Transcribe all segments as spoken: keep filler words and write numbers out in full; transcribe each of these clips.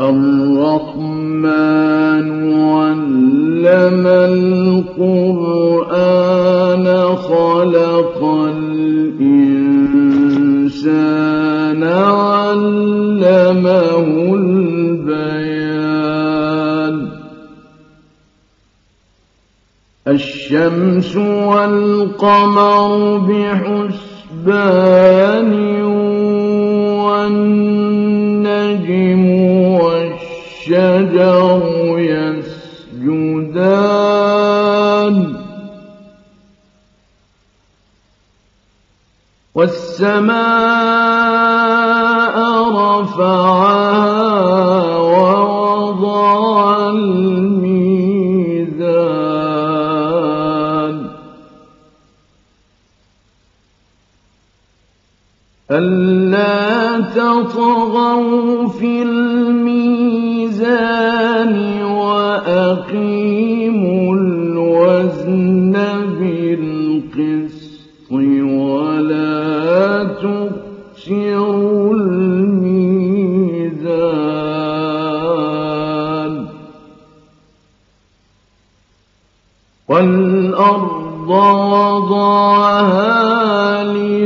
الرحمن علم القرآن خلق الإنسان علمه البيان الشمس والقمر بحسبان والنجم والشجر يسجدان والسماء رفعها ووضع الميزان ألا تطغوا في الميزان وأقيموا الوزن بالقسط ولا تخسروا الميزان والأرض وضعها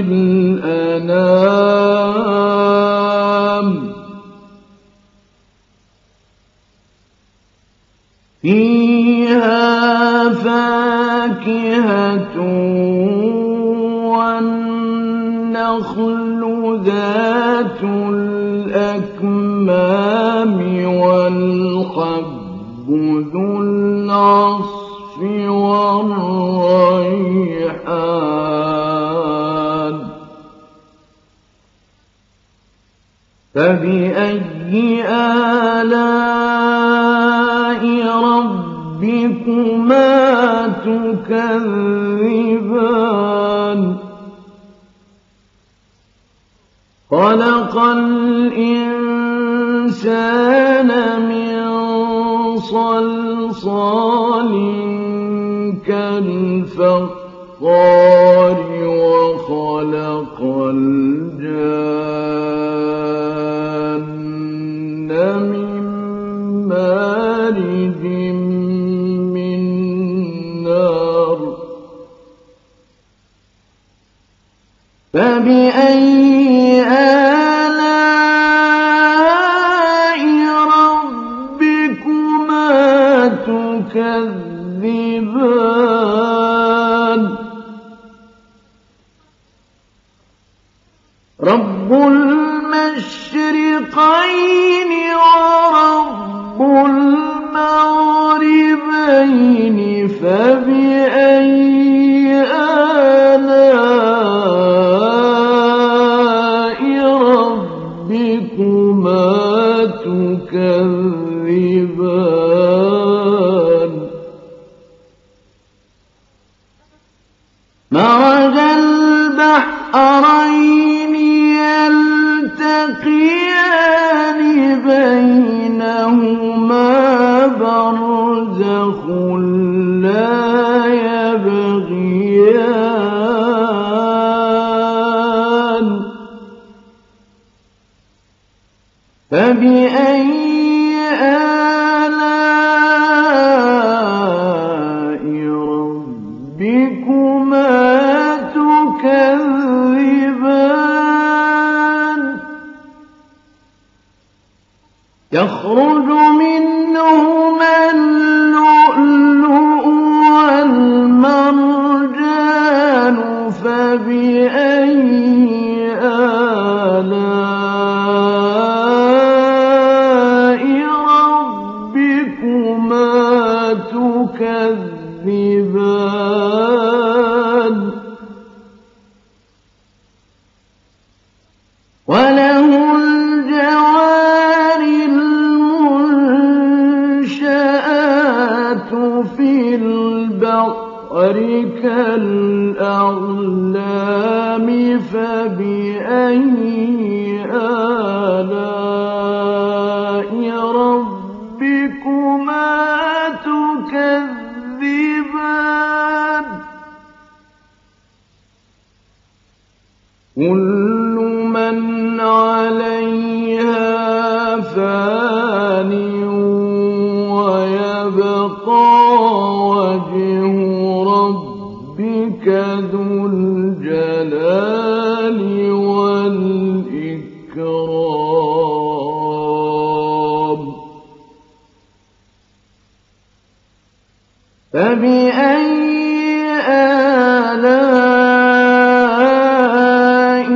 للأنام فيها فاكهة والنخل ذات الأكمام والحب ذو العصف والريحان فبأي آلاء ربكما تكذبان خلق الإنسان من صلصال كالفخار وخلق الجان من مارج من نار فبأي آلاء ربكما تكذبان رب المشرقين ورب المغربين فبأي آلاء ربكما تكذبان مرج البحرين يلتقيان بينهما برزخ لا يبغيان فبأي آلاء ربكما تكذبان يخرج منهما اللؤلؤ والمرجان فبأي آلاء ربكما تكذبان وله الجوار المنشآت في البحر كالأعلام فبأي آلاء ربكما تكذبان كل من عليها فان ويبقى وجه ربك ذو الجلال والإكرام فبأي آلاء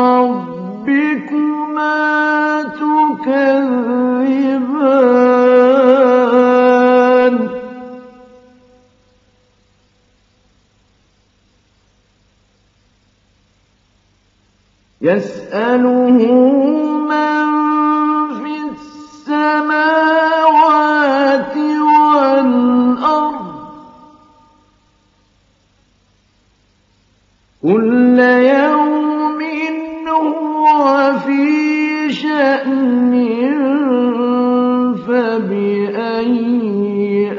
ربكما تكذبان يسأله من في السماوات والأرض كل يوم هو في شأن فبأي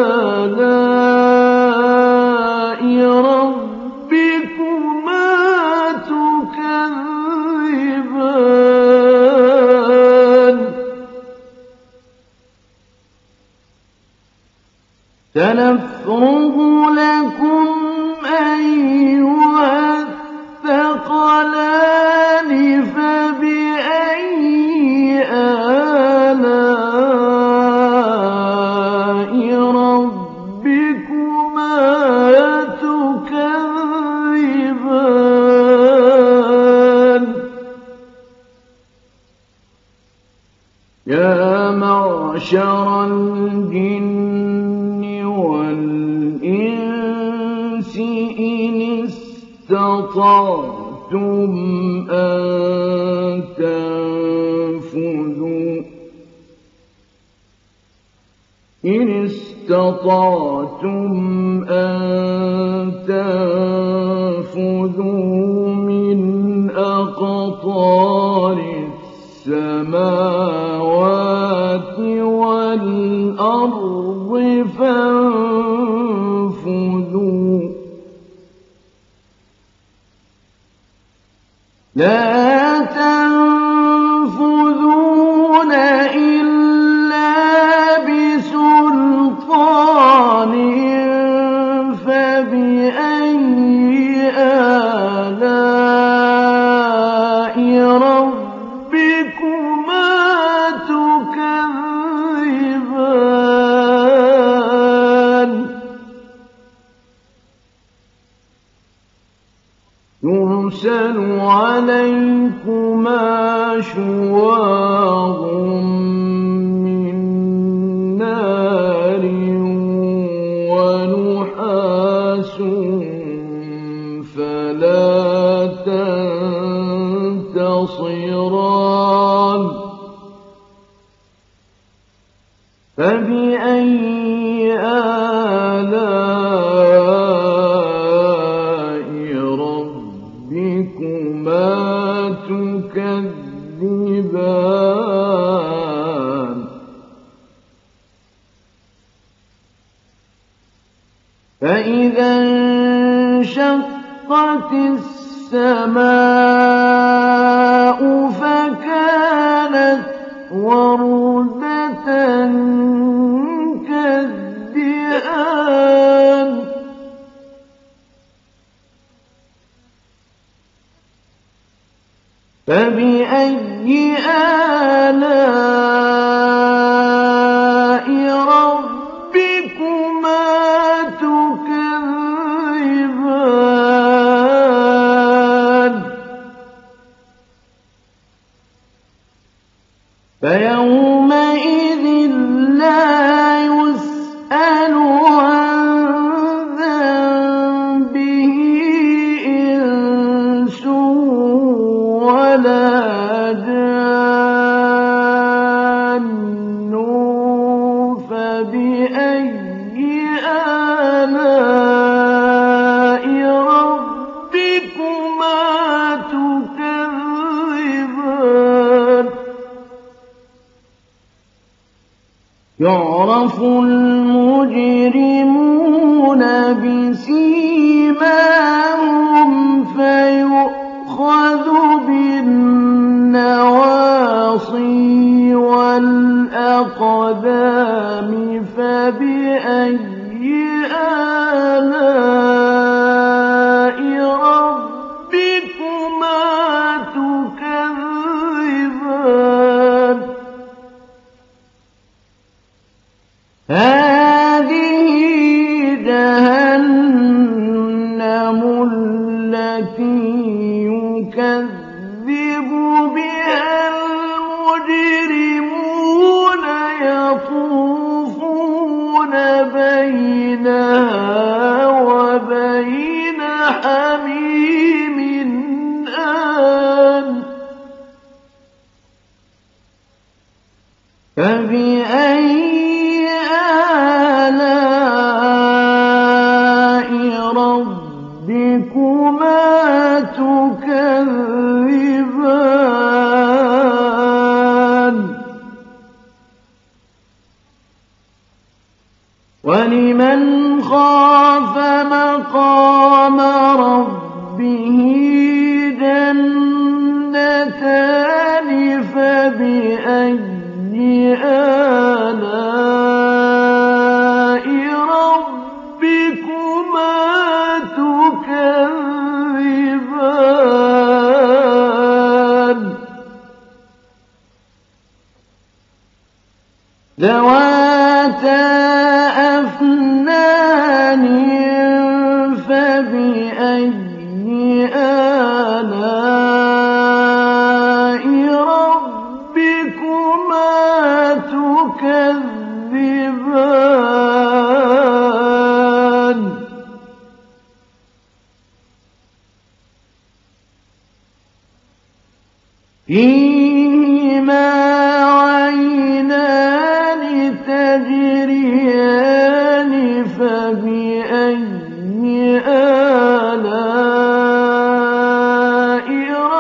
آلاء ربكما تكذبان سنفرغ لكم أيها الثقلان فبأي آلاء ربكما تكذبان يا معشر الجن والإنس إن استطعتم أن تنفذوا إن استطعتم أن تنفذوا من أقطار السماوات والأرض فانفذوا لا تنفذون إلا بسلطان فبأي آلاء ربكما تكذبان يرسل عليكما شواظ من نار ونحاس فلا تنتصران فبأي آلاء ربكما تكذبان فإذا انشقت السماء فكانت وردة كالدهان فبأي آلاء ربكما تكذبان فيومئذ لا يسأل عن ذنبه إنس ولا جان فبأي آلاء ربكما تكذبان يعرف المجرمون بسيماهم فيؤخذ بالنواصي وال الأقدام فبأي آلاء ربكما تكذبان هذه جهنم التي يكذب بها المجرمون يطوفون بينها وبين حميم آن فبأي آلاء ربكما تكذبان ولمن خاف مقام ربه جنتان فبأي آلاء ربكما تكذبان ذواتا أفنان فبأي آلاء ربكما تكذبان فيهما عينان تجريان فبأي آلاء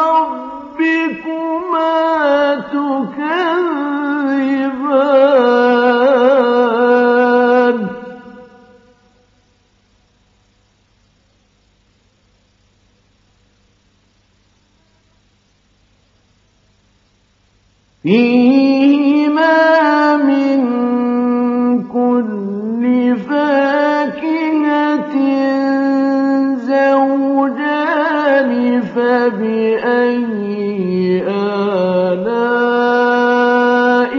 ربكما تكذبان فيهما من كل فاكهة زوجان فبأي آلاء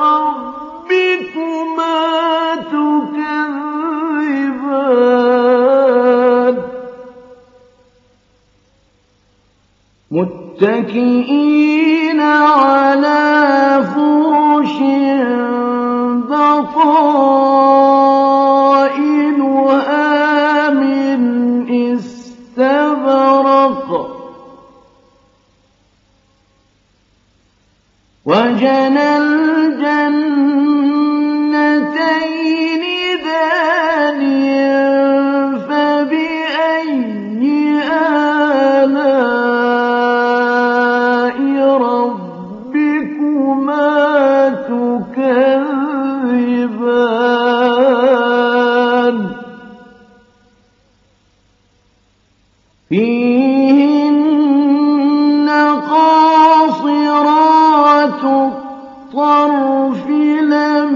ربكما تكذبان متكئين على فرش بطائنها من استبرق وجنى الجنتين دان فبأي آلاء ربكما تكذبان فيهن قاصرات الطرف لم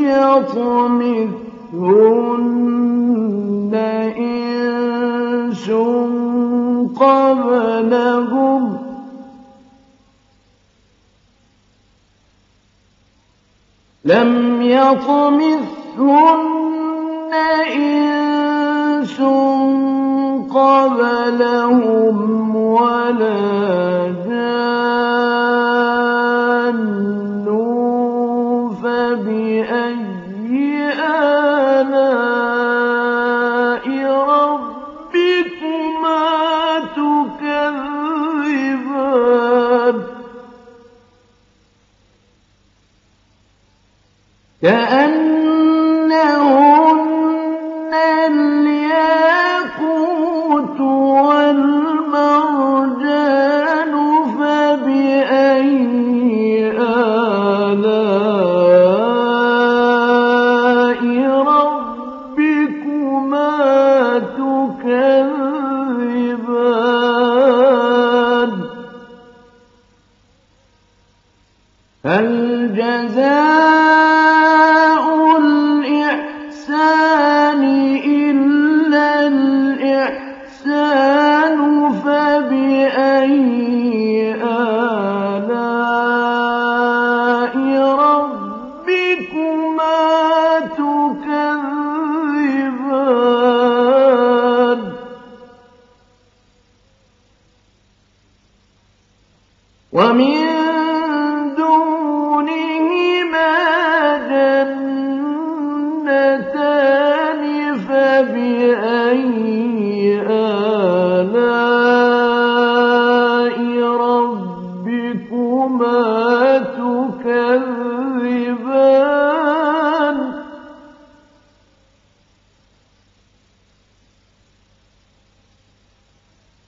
يطمثهن إنس قبلهم لم يطمثهن إنس قبلهم ولا جان فبأي آلاء ربكما تكذبان كأنهن الياقوت والمرجان فبأي آلاء ربكما تكذبان هل جزاء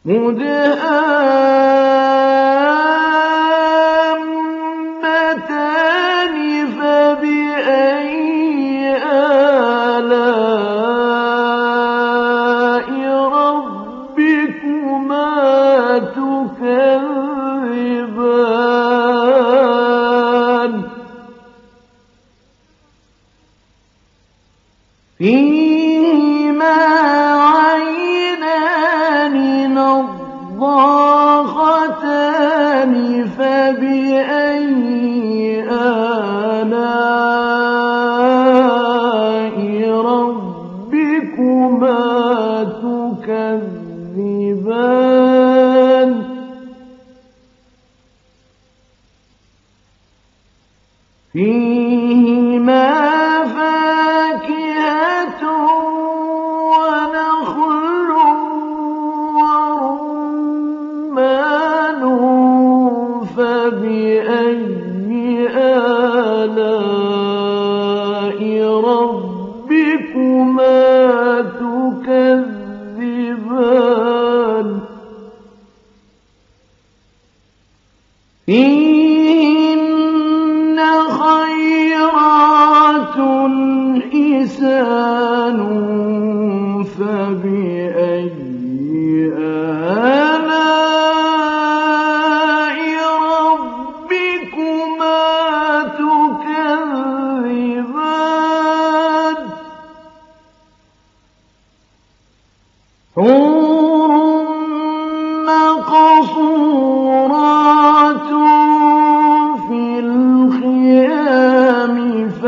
مُدْهَامَّتَانِ فَبِأَيِّ آلَاءِ رَبِّكُمَا تُكَذِّبَانِ فِيهِمَا عَيْنَانِ نَضَّاخَتَانِ فَبِأَيِّ آلَاءِ رَبِّكُمَا تُكَذِّبَانِ فِيهِمَا فَاكِهَةٌ وَنَخْلٌ وَرُمَّانٌ فَبِأَيِّ آلَاءِ رَبِّكُمَا تُكَذِّبَانِ فِيهِنَّ خَيْرَاتٌ حِسَانٌ فَبِأَيِّ آلَاءِ رَبِّكُمَا تُكَذِّبَانِ حُورٌ مَّقْصُورَاتٌ فِي الْخِيَامِ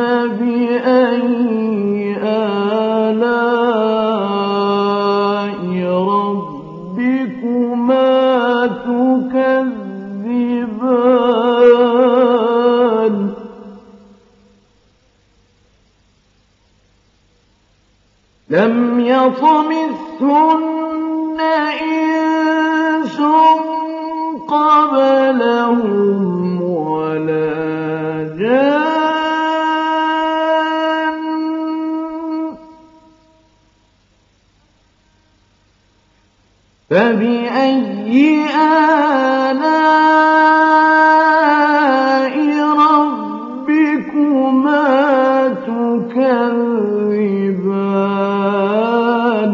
فَبِأَيِّ آلَاءِ رَبِّكُمَا تُكَذِّبَانِ لَمْ يَطْمِثْهُنَّ إِنسٌ قَبْلَهُمْ وَلَا جَانٌّ فَبِأَيِّ آلَاءِ رَبِّكُمَا تُكَذِّبَانِ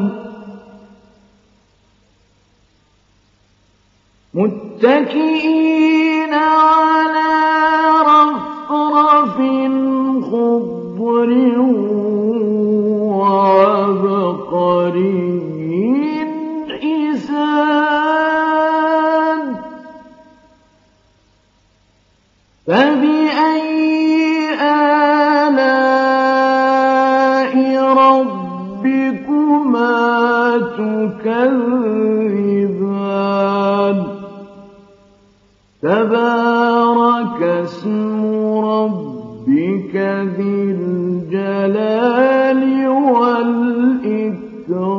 مُتَّكِئِينَ عَلَىٰ رَفْرَفٍ خُضْرٍ وَعَبْقَرِيٍّ حِسَانٍ فَبِأَيِّ آلَاءِ رَبِّكُمَا تُكَذِّبَانِ تَبَارَكَ اسْمُ رَبِّكَ ذِي الْجَلَالِ وَالْإِكْرَامِ